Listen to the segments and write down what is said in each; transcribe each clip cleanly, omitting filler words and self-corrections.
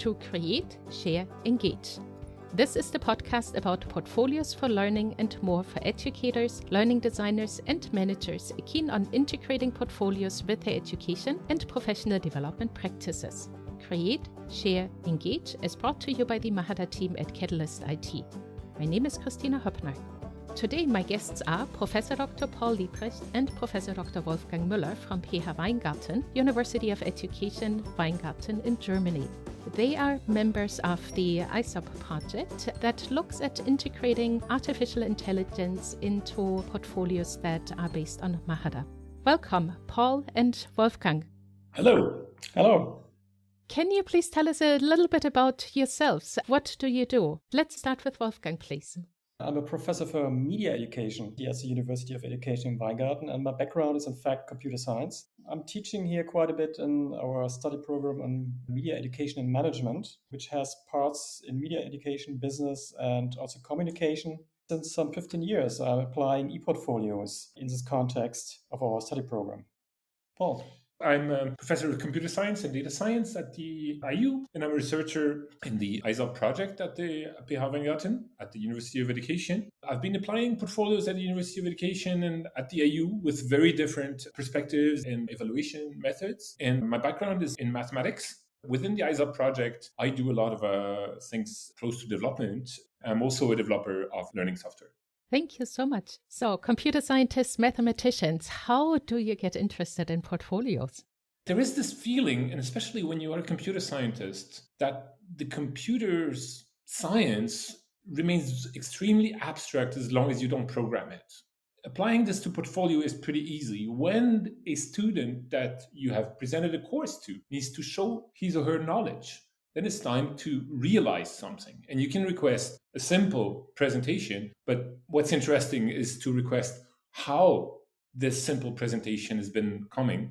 to Create, Share, Engage. This is the podcast about portfolios for learning and more for educators, learning designers, and managers keen on integrating portfolios with their education and professional development practices. Create, Share, Engage is brought to you by the Mahara team at Catalyst IT. My name is Christina Höppner. Today my guests are Professor Dr. Paul Liebrecht and Professor Dr. Wolfgang Müller from PH Weingarten, University of Education Weingarten in Germany. They are members of the ISOP project that looks at integrating artificial intelligence into portfolios that are based on Mahara. Welcome, Paul and Wolfgang. Hello. Hello. Can you please tell us a little bit about yourselves? What do you do? Let's start with Wolfgang, please. I'm a professor for media education here at the University of Education in Weingarten, and my background is in fact computer science. I'm teaching here quite a bit in our study program on media education and management, which has parts in media education, business, and also communication. Since some 15 years, I'm applying e-portfolios in this context of our study program. Paul. I'm a professor of computer science and data science at the IU, and I'm a researcher in the ISOP project at the PH Weingarten at the University of Education. I've been applying portfolios at the University of Education and at the IU with very different perspectives and evaluation methods. And my background is in mathematics. Within the ISOP project, I do a lot of things close to development. I'm also a developer of learning software. Thank you so much. So, computer scientists, mathematicians, how do you get interested in portfolios? There is this feeling, and especially when you are a computer scientist, that the computer's science remains extremely abstract as long as you don't program it. Applying this to portfolio is pretty easy. When a student that you have presented a course to needs to show his or her knowledge, then it's time to realize something. And you can request a simple presentation, but what's interesting is to request how this simple presentation has been coming,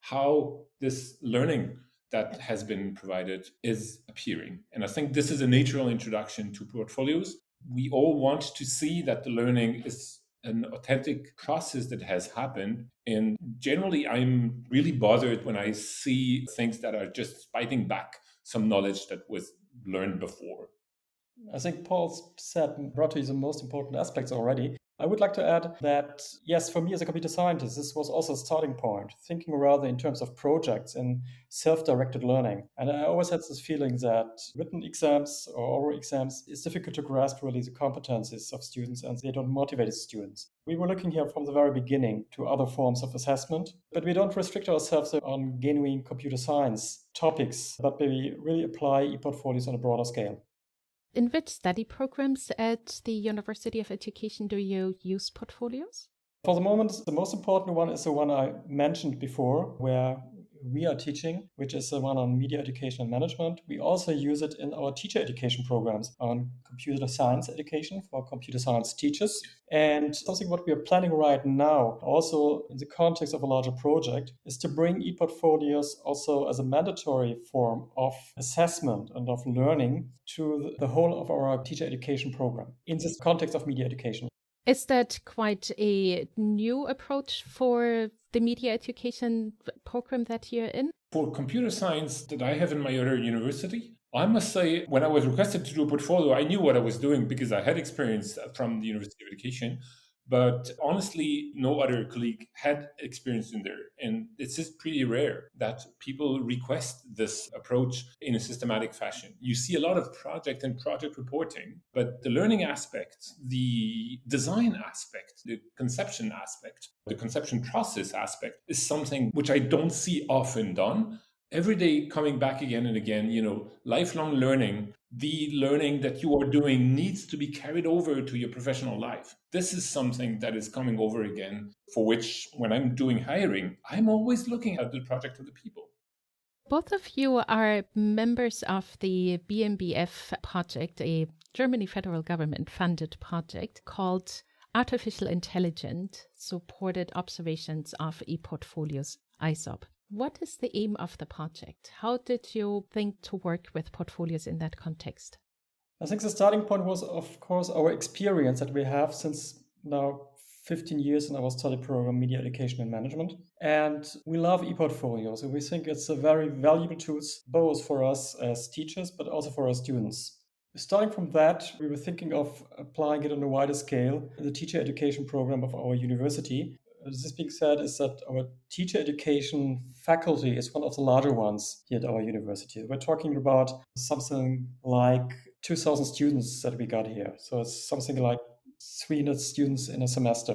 how this learning that has been provided is appearing. And I think this is a natural introduction to portfolios. We all want to see that the learning is an authentic process that has happened. And generally, I'm really bothered when I see things that are just fighting back some knowledge that was learned before. I think Paul brought to you the most important aspects already. I would like to add that, yes, for me as a computer scientist, this was also a starting point, thinking rather in terms of projects and self-directed learning. And I always had this feeling that written exams or oral exams, it's difficult to grasp really the competencies of students and they don't motivate students. We were looking here from the very beginning to other forms of assessment, but we don't restrict ourselves on genuine computer science topics, but we really apply e-portfolios on a broader scale. In which study programs at the University of Education do you use portfolios? For the moment, the most important one is the one I mentioned before, where we are teaching, which is the one on media education and management. We also use it in our teacher education programs on computer science education for computer science teachers. And something what we are planning right now, also in the context of a larger project, is to bring e-portfolios also as a mandatory form of assessment and of learning to the whole of our teacher education program in this context of media education. Is that quite a new approach for the media education program that you're in? For computer science that I have in my other university, I must say, when I was requested to do a portfolio, I knew what I was doing because I had experience from the University of Education. But honestly, no other colleague had experience in there. And it's just pretty rare that people request this approach in a systematic fashion. You see a lot of project and project reporting, but the learning aspect, the design aspect, the conception aspect, the conception process aspect is something which I don't see often done. Every day coming back again and again, lifelong learning, the learning that you are doing needs to be carried over to your professional life. This is something that is coming over again, for which when I'm doing hiring, I'm always looking at the project of the people. Both of you are members of the BMBF project, a Germany federal government funded project called Artificial Intelligence Supported Observations of E-Portfolios, ISOP. What is the aim of the project? How did you think to work with portfolios in that context? I think the starting point was, of course, our experience that we have since now 15 years in our study program, Media Education and Management. And we love ePortfolios, and we think it's a very valuable tool, both for us as teachers, but also for our students. Starting from that, we were thinking of applying it on a wider scale in the teacher education program of our university. This being said, is that our teacher education faculty is one of the larger ones here at our university. We're talking about something like 2,000 students that we got here. So it's something like 300 students in a semester.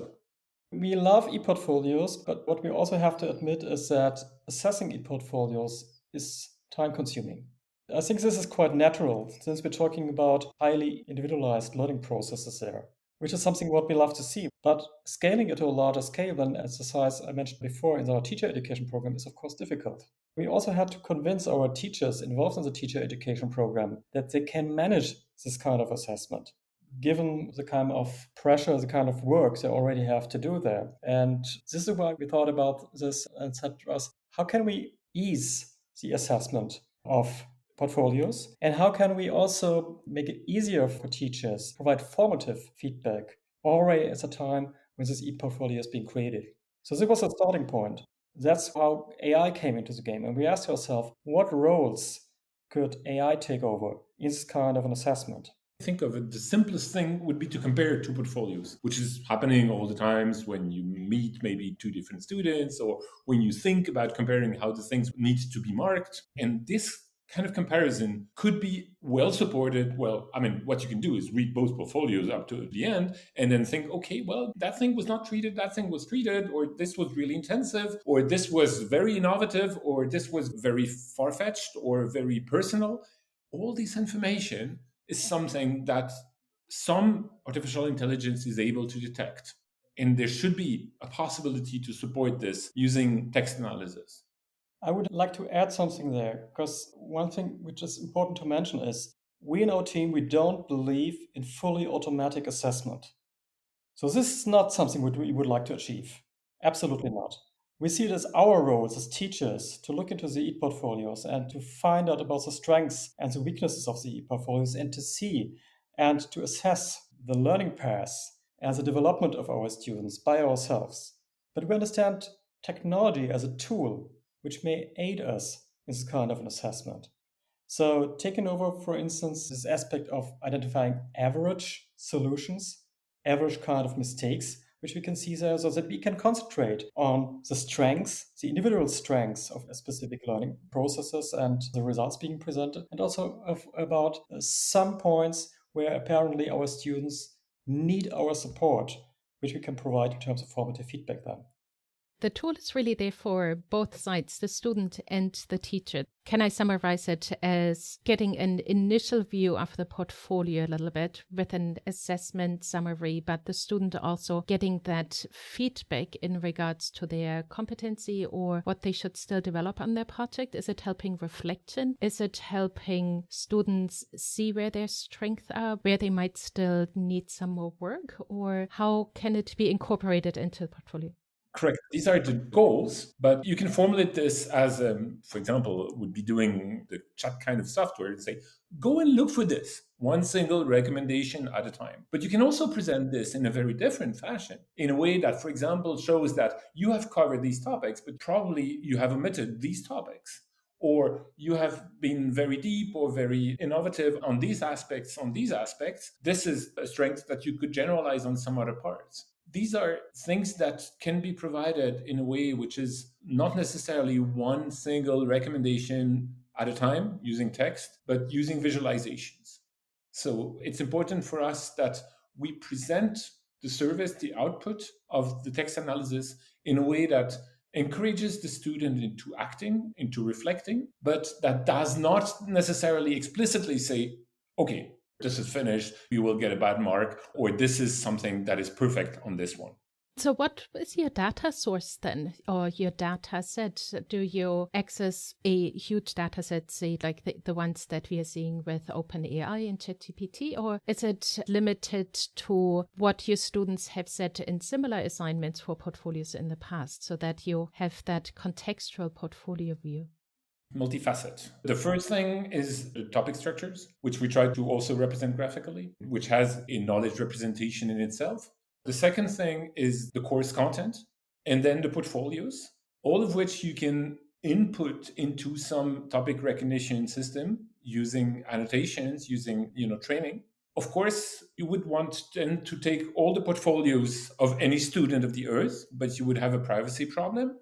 We love ePortfolios, but what we also have to admit is that assessing ePortfolios is time-consuming. I think this is quite natural since we're talking about highly individualized learning processes there, which is something what we love to see. But scaling it to a larger scale than as the size I mentioned before in our teacher education program is of course difficult. We also had to convince our teachers involved in the teacher education program that they can manage this kind of assessment, given the kind of pressure, the kind of work they already have to do there. And this is why we thought about this and said to us, how can we ease the assessment of portfolios? And how can we also make it easier for teachers, provide formative feedback already at the time when this e-portfolio is being created? So this was a starting point. That's how AI came into the game. And we asked ourselves, what roles could AI take over in this kind of an assessment? Think of it, the simplest thing would be to compare two portfolios, which is happening all the times when you meet maybe two different students or when you think about comparing how the things need to be marked. And this kind of comparison could be well supported. Well, I mean, what you can do is read both portfolios up to the end and then think, okay, well, that thing was not treated, that thing was treated, or this was really intensive, or this was very innovative, or this was very far-fetched or very personal. All this information is something that some artificial intelligence is able to detect. And there should be a possibility to support this using text analysis. I would like to add something there, because one thing which is important to mention is we in our team, we don't believe in fully automatic assessment. So this is not something we would like to achieve. Absolutely not. We see it as our roles as teachers to look into the e-portfolios and to find out about the strengths and the weaknesses of the e-portfolios and to see and to assess the learning paths and the development of our students by ourselves. But we understand technology as a tool which may aid us in this kind of an assessment. So taking over, for instance, this aspect of identifying average solutions, average kind of mistakes, which we can see there so that we can concentrate on the strengths, the individual strengths of specific learning processes and the results being presented, and also about some points where apparently our students need our support, which we can provide in terms of formative feedback then. The tool is really there for both sides, the student and the teacher. Can I summarize it as getting an initial view of the portfolio a little bit with an assessment summary, but the student also getting that feedback in regards to their competency or what they should still develop on their project? Is it helping reflection? Is it helping students see where their strengths are, where they might still need some more work? Or how can it be incorporated into the portfolio? Correct. These are the goals, but you can formulate this as, for example, would be doing the chat kind of software and say, go and look for this, one single recommendation at a time. But you can also present this in a very different fashion, in a way that, for example, shows that you have covered these topics, but probably you have omitted these topics. Or you have been very deep or very innovative on these aspects, This is a strength that you could generalize on some other parts. These are things that can be provided in a way which is not necessarily one single recommendation at a time using text, but using visualizations. So it's important for us that we present the service, the output of the text analysis in a way that encourages the student into acting, into reflecting, but that does not necessarily explicitly say, okay, this is finished, you will get a bad mark, or this is something that is perfect on this one. So what is your data source then, or your data set? Do you access a huge data set, say like the ones that we are seeing with OpenAI and ChatGPT, or is it limited to what your students have said in similar assignments for portfolios in the past, so that you have that contextual portfolio view? Multifaceted. The first thing is the topic structures, which we try to also represent graphically, which has a knowledge representation in itself. The second thing is the course content, and then the portfolios, all of which you can input into some topic recognition system using annotations, using training. Of course, you would want then to take all the portfolios of any student of the earth, but you would have a privacy problem.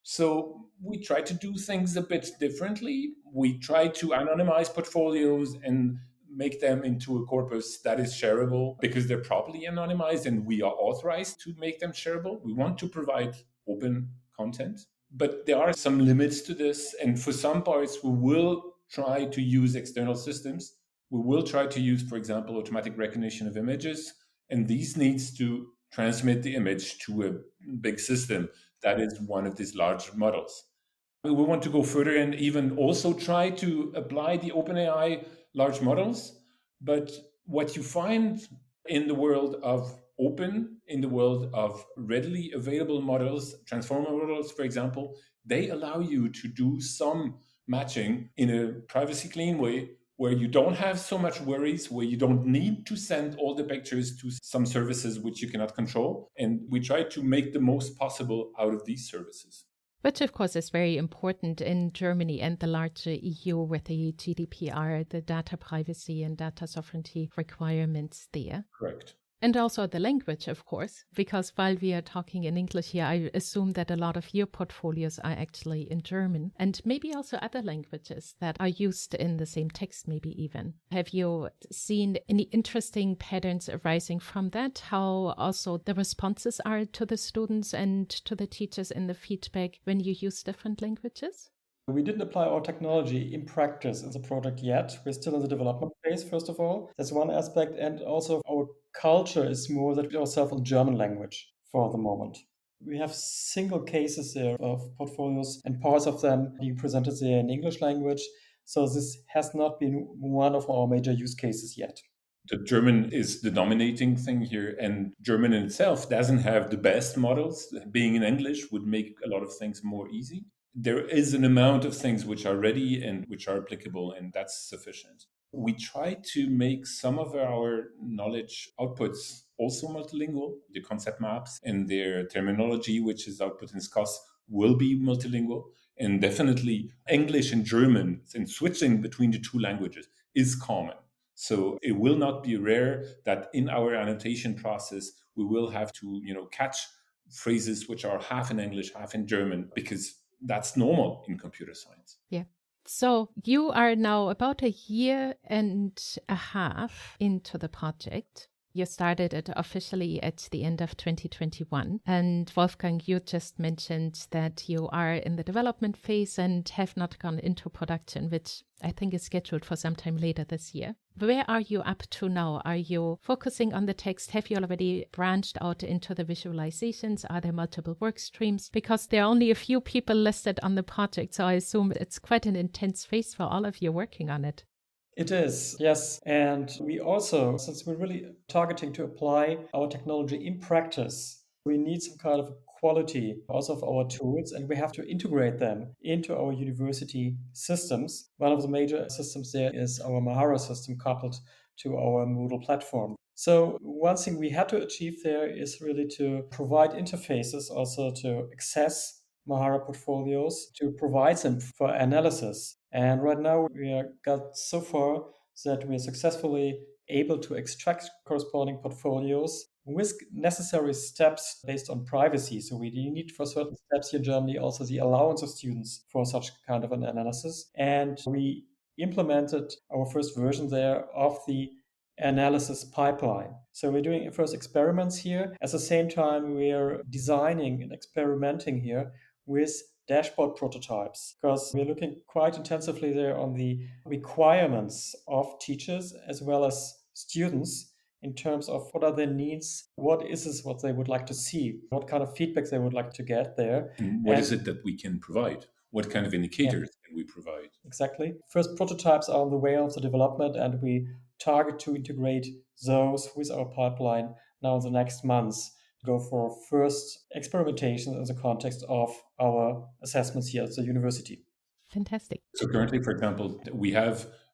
So we try to do things a bit differently. We try to anonymize portfolios and make them into a corpus that is shareable because they're properly anonymized and we are authorized to make them shareable. We want to provide open content, but there are some limits to this. And for some parts, we will try to use external systems. We will try to use, for example, automatic recognition of images. And these needs to transmit the image to a big system that is one of these large models. We want to go further and even also try to apply the OpenAI large models. But what you find in the world of open, in the world of readily available models, transformer models, for example, they allow you to do some matching in a privacy clean way where you don't have so much worries, where you don't need to send all the pictures to some services which you cannot control. And we try to make the most possible out of these services. Which, of course, is very important in Germany and the larger EU with the GDPR, the data privacy and data sovereignty requirements there. Correct. And also the language, of course, because while we are talking in English here, I assume that a lot of your portfolios are actually in German and maybe also other languages that are used in the same text, maybe even. Have you seen any interesting patterns arising from that? How also the responses are to the students and to the teachers in the feedback when you use different languages? We didn't apply our technology in practice in the project yet. We're still in the development phase, first of all. That's one aspect. And also our culture is more that we ourselves in German language for the moment. We have single cases there of portfolios and parts of them being presented there in English language. So this has not been one of our major use cases yet. The German is the dominating thing here, and German in itself doesn't have the best models. Being in English would make a lot of things more easy. There is an amount of things which are ready and which are applicable, and that's sufficient. We try to make some of our knowledge outputs also multilingual. The concept maps and their terminology, which is output in SCOS, will be multilingual. And definitely English and German and switching between the two languages is common. So it will not be rare that in our annotation process, we will have to, catch phrases which are half in English, half in German, because that's normal in computer science. Yeah. So you are now about a year and a half into the project. You started it officially at the end of 2021. And Wolfgang, you just mentioned that you are in the development phase and have not gone into production, which I think is scheduled for sometime later this year. Where are you up to now? Are you focusing on the text? Have you already branched out into the visualizations? Are there multiple work streams? Because there are only a few people listed on the project, so I assume it's quite an intense phase for all of you working on it. It is, yes. And we also, since we're really targeting to apply our technology in practice, we need some kind of quality also of our tools, and we have to integrate them into our university systems. One of the major systems there is our Mahara system coupled to our Moodle platform. So one thing we had to achieve there is really to provide interfaces also to access Mahara portfolios, to provide them for analysis. And right now we got so far that we are successfully able to extract corresponding portfolios with necessary steps based on privacy. So we need for certain steps here in Germany also the allowance of students for such kind of an analysis. And we implemented our first version there of the analysis pipeline. So we're doing first experiments here. At the same time, we're designing and experimenting here with dashboard prototypes, because we're looking quite intensively there on the requirements of teachers as well as students in terms of what are their needs, what they would like to see, what kind of feedback they would like to get there. And what is it that we can provide? What kind of indicators can we provide? Exactly. First prototypes are on the way of the development, and we target to integrate those with our pipeline now in the next months. Go for first experimentation in the context of our assessments here at the university. Fantastic. So currently, for example, we have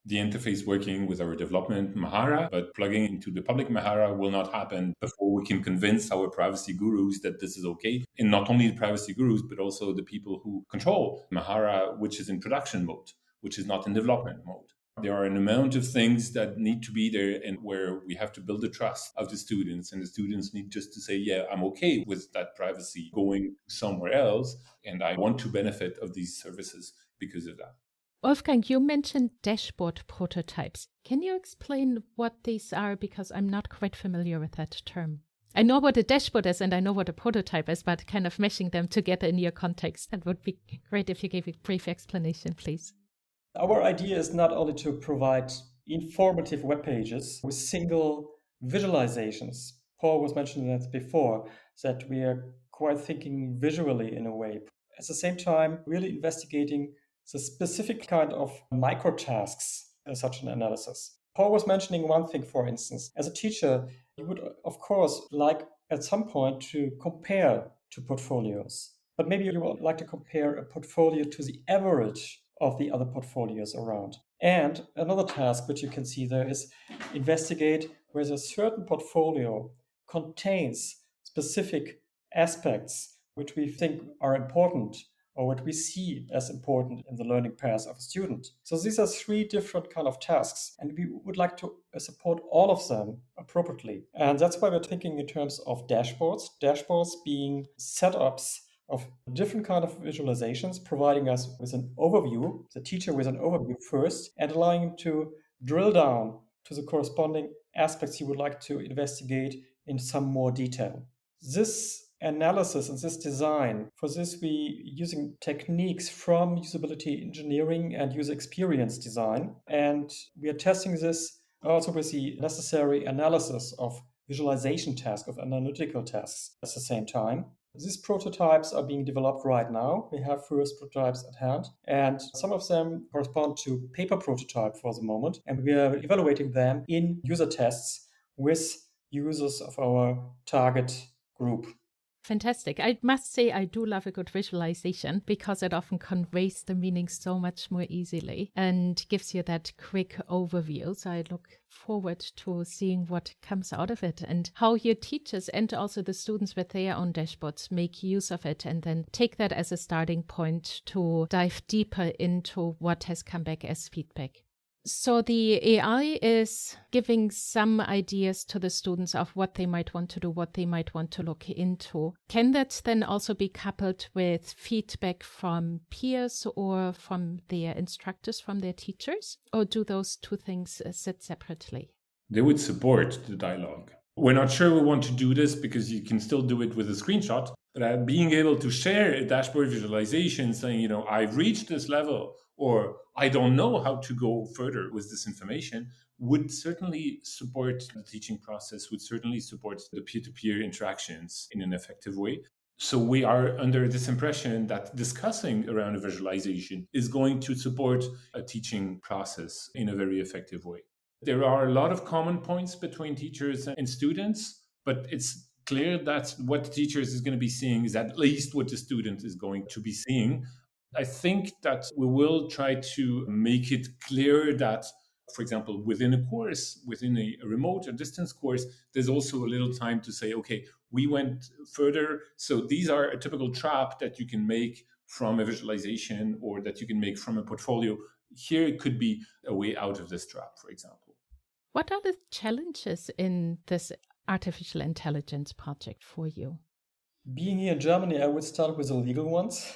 the interface working with our development Mahara, but plugging into the public Mahara will not happen before we can convince our privacy gurus that this is okay. And not only the privacy gurus, but also the people who control Mahara, which is in production mode, which is not in development mode. There are an amount of things that need to be there and where we have to build the trust of the students. And the students need just to say, yeah, I'm okay with that privacy going somewhere else. And I want to benefit of these services because of that. Wolfgang, you mentioned dashboard prototypes. Can you explain what these are? Because I'm not quite familiar with that term. I know what a dashboard is and I know what a prototype is, but kind of meshing them together in your context, that would be great if you gave a brief explanation, please. Our idea is not only to provide informative web pages with single visualizations. Paul was mentioning that before, that we are quite thinking visually in a way. At the same time, really investigating the specific kind of microtasks in such an analysis. Paul was mentioning one thing, for instance. As a teacher, you would, of course, like at some point to compare to portfolios. But maybe you would like to compare a portfolio to the average of the other portfolios around. And another task which you can see there is investigate whether a certain portfolio contains specific aspects which we think are important or what we see as important in the learning path of a student. So these are three different kind of tasks, and we would like to support all of them appropriately. And that's why we're thinking in terms of dashboards being setups of different kind of visualizations, providing us with an overview, the teacher with an overview first, and allowing him to drill down to the corresponding aspects he would like to investigate in some more detail. This analysis and this design, for this we using techniques from usability engineering and user experience design, and we are testing this also with the necessary analysis of visualization tasks, of analytical tasks at the same time. These prototypes are being developed right now. We have first prototypes at hand, and some of them correspond to paper prototype for the moment, and we are evaluating them in user tests with users of our target group. Fantastic. I must say I do love a good visualization because it often conveys the meaning so much more easily and gives you that quick overview. So I look forward to seeing what comes out of it and how your teachers and also the students with their own dashboards make use of it and then take that as a starting point to dive deeper into what has come back as feedback. So the AI is giving some ideas to the students of what they might want to do, what they might want to look into. Can that then also be coupled with feedback from peers or from their instructors, from their teachers? Or do those two things sit separately? They would support the dialogue. We're not sure we want to do this because you can still do it with a screenshot, but being able to share a dashboard visualization saying, I've reached this level, or I don't know how to go further with this information, would certainly support the teaching process, would certainly support the peer-to-peer interactions in an effective way. So we are under this impression that discussing around a visualization is going to support a teaching process in a very effective way. There are a lot of common points between teachers and students, but it's clear that what the teachers is going to be seeing is at least what the student is going to be seeing. I think that we will try to make it clear that, for example, within a course, within a remote or distance course, there's also a little time to say, okay, we went further. So these are a typical trap that you can make from a visualization or that you can make from a portfolio. Here it could be a way out of this trap, for example. What are the challenges in this artificial intelligence project for you? Being here in Germany, I would start with the legal ones.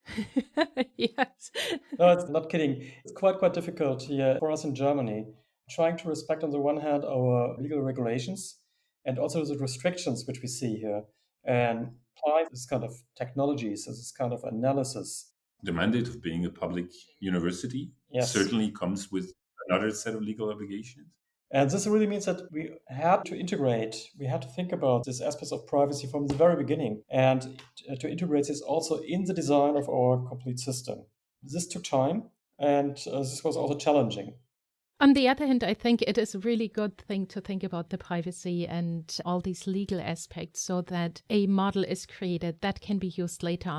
Yes. No, it's not kidding. It's quite difficult here for us in Germany, trying to respect on the one hand our legal regulations and also the restrictions which we see here and apply this kind of technologies, this kind of analysis. The mandate of being a public university certainly comes with another set of legal obligations. And this really means that we had to think about this aspect of privacy from the very beginning and to integrate this also in the design of our complete system. This took time and this was also challenging. On the other hand, I think it is a really good thing to think about the privacy and all these legal aspects so that a model is created that can be used later on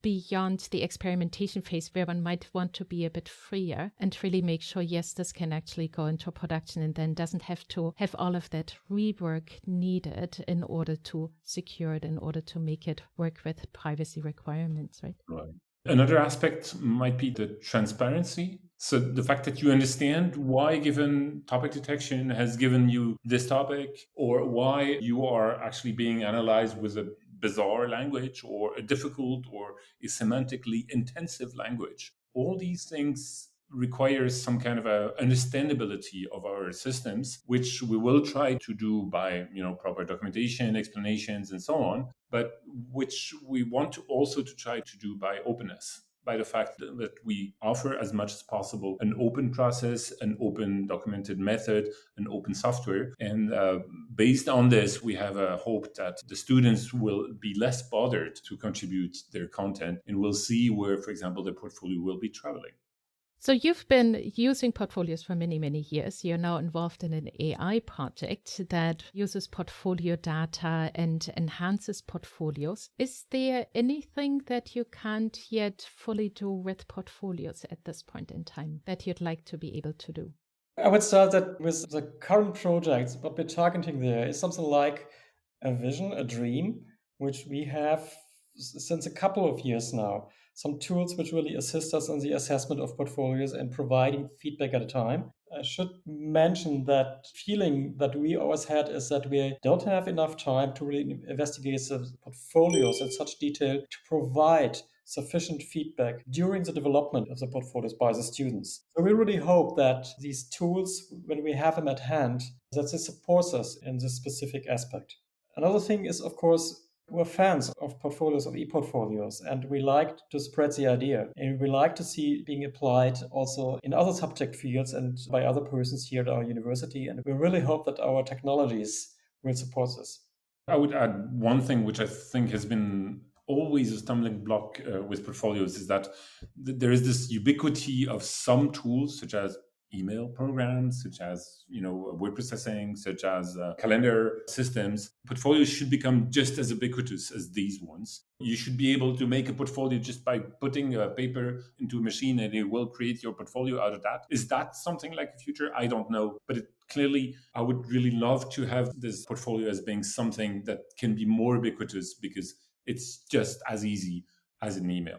beyond the experimentation phase where one might want to be a bit freer and really make sure, yes, this can actually go into production and then doesn't have to have all of that rework needed in order to secure it, in order to make it work with privacy requirements, right? Right. Another aspect might be the transparency. So the fact that you understand why a given topic detection has given you this topic, or why you are actually being analyzed with a bizarre language or a difficult or a semantically intensive language. All these things requires some kind of a understandability of our systems, which we will try to do by proper documentation, explanations, and so on, but which we want to also to try to do by openness, by the fact that we offer as much as possible an open process, an open documented method, an open software. And based on this, we have a hope that the students will be less bothered to contribute their content, and we'll see where, for example, the portfolio will be traveling. So you've been using portfolios for many, many years. You're now involved in an AI project that uses portfolio data and enhances portfolios. Is there anything that you can't yet fully do with portfolios at this point in time that you'd like to be able to do? I would start that with the current projects. What we're targeting there is something like a vision, a dream, which we have since a couple of years now. Some tools which really assist us in the assessment of portfolios and providing feedback at a time. I should mention that feeling that we always had is that we don't have enough time to really investigate the portfolios in such detail to provide sufficient feedback during the development of the portfolios by the students. So we really hope that these tools, when we have them at hand, that this supports us in this specific aspect. Another thing is, of course, we're fans of portfolios, of e-portfolios, and we like to spread the idea. And we like to see it being applied also in other subject fields and by other persons here at our university. And we really hope that our technologies will support this. I would add one thing which I think has been always a stumbling block with portfolios is that there is this ubiquity of some tools, such as email programs, such as word processing, such as calendar systems. Portfolios should become just as ubiquitous as these ones. You should be able to make a portfolio just by putting a paper into a machine, and it will create your portfolio out of that. Is that something like the future? I don't know, but clearly, I would really love to have this portfolio as being something that can be more ubiquitous, because it's just as easy as an email.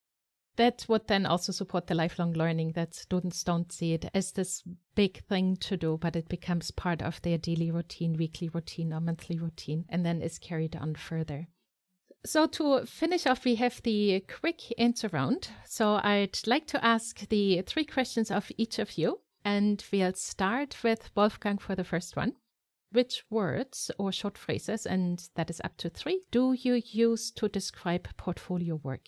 That would then also support the lifelong learning, that students don't see it as this big thing to do, but it becomes part of their daily routine, weekly routine, or monthly routine, and then is carried on further. So to finish off, we have the quick answer round. So I'd like to ask the 3 questions of each of you, and we'll start with Wolfgang for the first one. Which words or short phrases, and that is up to 3, do you use to describe portfolio work?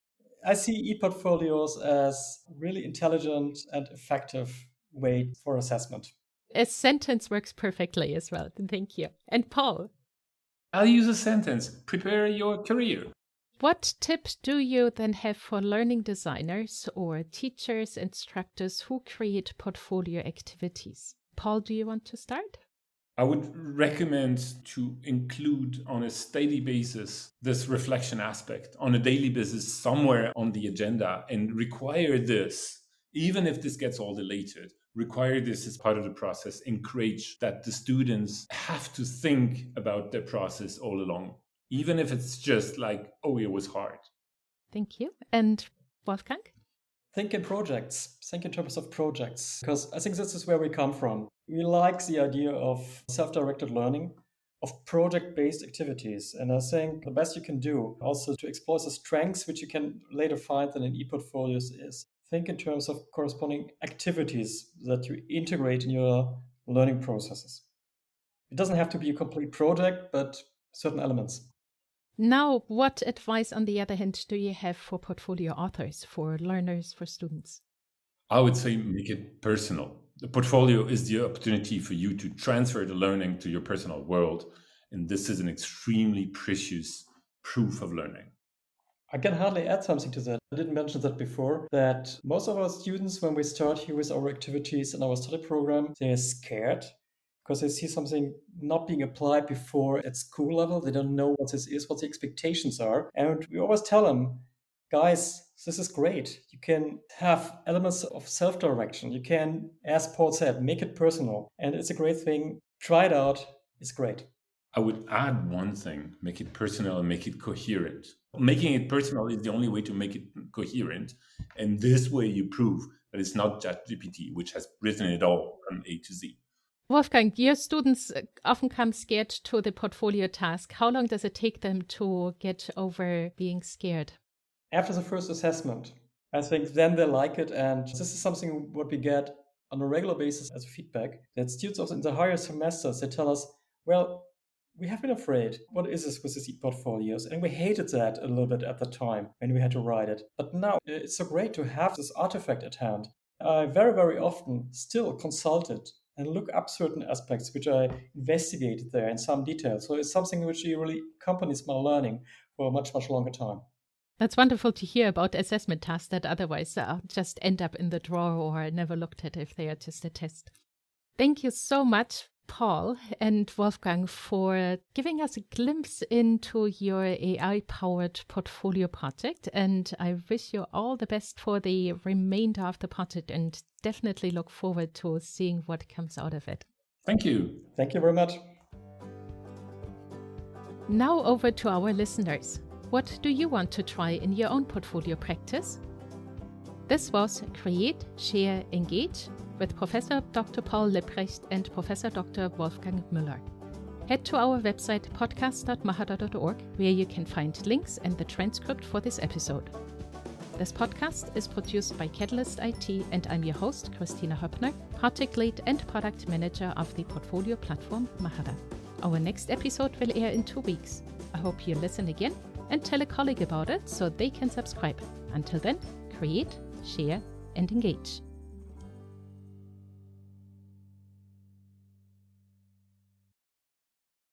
I see e-portfolios as really intelligent and effective way for assessment. A sentence works perfectly as well. Thank you. And Paul? I'll use a sentence. Prepare your career. What tip do you then have for learning designers or teachers, instructors who create portfolio activities? Paul, do you want to start? I would recommend to include on a steady basis this reflection aspect on a daily basis somewhere on the agenda, and require this, even if this gets all delayed, require this as part of the process. Encourage that the students have to think about their process all along, even if it's just like, oh, it was hard. Thank you. And Wolfgang? Think in projects, think in terms of projects, because I think this is where we come from. We like the idea of self-directed learning, of project-based activities. And I think the best you can do also to explore the strengths which you can later find in e-portfolios is think in terms of corresponding activities that you integrate in your learning processes. It doesn't have to be a complete project, but certain elements. Now, what advice, on the other hand, do you have for portfolio authors, for learners, for students? I would say make it personal. The portfolio is the opportunity for you to transfer the learning to your personal world. And this is an extremely precious proof of learning. I can hardly add something to that. I didn't mention that before, that most of our students, when we start here with our activities in our study program, they're scared because they see something not being applied before at school level. They don't know what this is, what the expectations are. And we always tell them, guys, this is great. You can have elements of self-direction. You can, as Paul said, make it personal. And it's a great thing. Try it out. It's great. I would add one thing, make it personal and make it coherent. Making it personal is the only way to make it coherent. And this way you prove that it's not ChatGPT, which has written it all from A to Z. Wolfgang, your students often come scared to the portfolio task. How long does it take them to get over being scared? After the first assessment, I think then they like it. And this is something what we get on a regular basis as feedback, that students in the higher semesters, they tell us, well, we have been afraid. What is this with these e-portfolios? And we hated that a little bit at the time when we had to write it. But now it's so great to have this artifact at hand. I very, very often still consult it and look up certain aspects which I investigated there in some detail. So it's something which really accompanies my learning for a much, much longer time. That's wonderful to hear about assessment tasks that otherwise just end up in the drawer or never looked at if they are just a test. Thank you so much, Paul and Wolfgang, for giving us a glimpse into your AI-powered portfolio project. And I wish you all the best for the remainder of the project and definitely look forward to seeing what comes out of it. Thank you. Thank you very much. Now over to our listeners. What do you want to try in your own portfolio practice? This was Create, Share, Engage with Professor Dr. Paul Liprecht and Professor Dr. Wolfgang Müller. Head to our website podcast.mahara.org, where you can find links and the transcript for this episode. This podcast is produced by Catalyst IT, and I'm your host, Christina Höppner, project lead and product manager of the portfolio platform Mahara. Our next episode will air in 2 weeks. I hope you listen again and tell a colleague about it so they can subscribe. Until then, create, share, and engage.